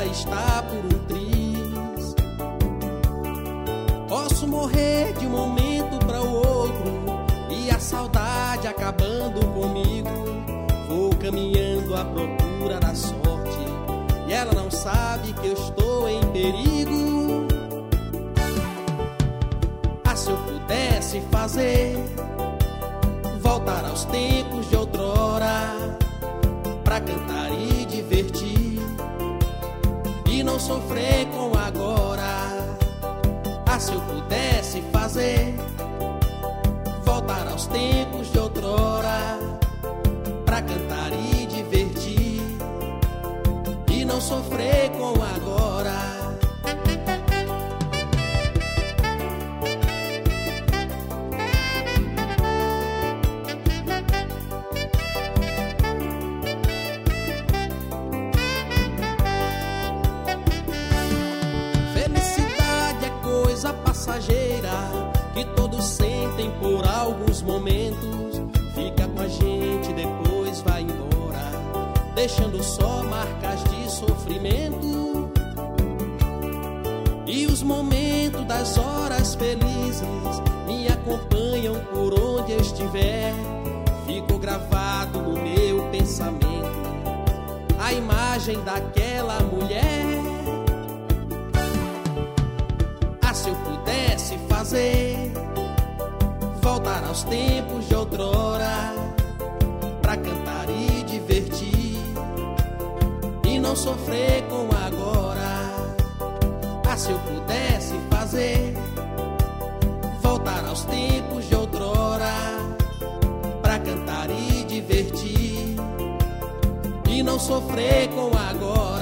está por um triz. Posso morrer de um momento para o outro e a saudade acabando comigo. Vou caminhando à procura da sorte e ela não sabe que eu estou em perigo. Ah, se eu pudesse fazer voltar aos tempos de outrora, pra cantar e divertir e não sofrer com agora. Ah, se eu pudesse fazer voltar aos tempos de outrora, pra cantar e divertir e não sofrer com agora. Felicidade é coisa passageira que todos sentem por alguns momentos. Fica com a gente, depois vai embora, deixando só marcas de sofrimento. E os momentos das horas felizes me acompanham por onde eu estiver. Ficou gravado no meu pensamento a imagem daquela mulher. Ah, se eu pudesse fazer voltar aos tempos de outrora, pra cantar e divertir e não sofrer com agora. Ah, se eu pudesse fazer voltar aos tempos de outrora, pra cantar e divertir e não sofrer com agora.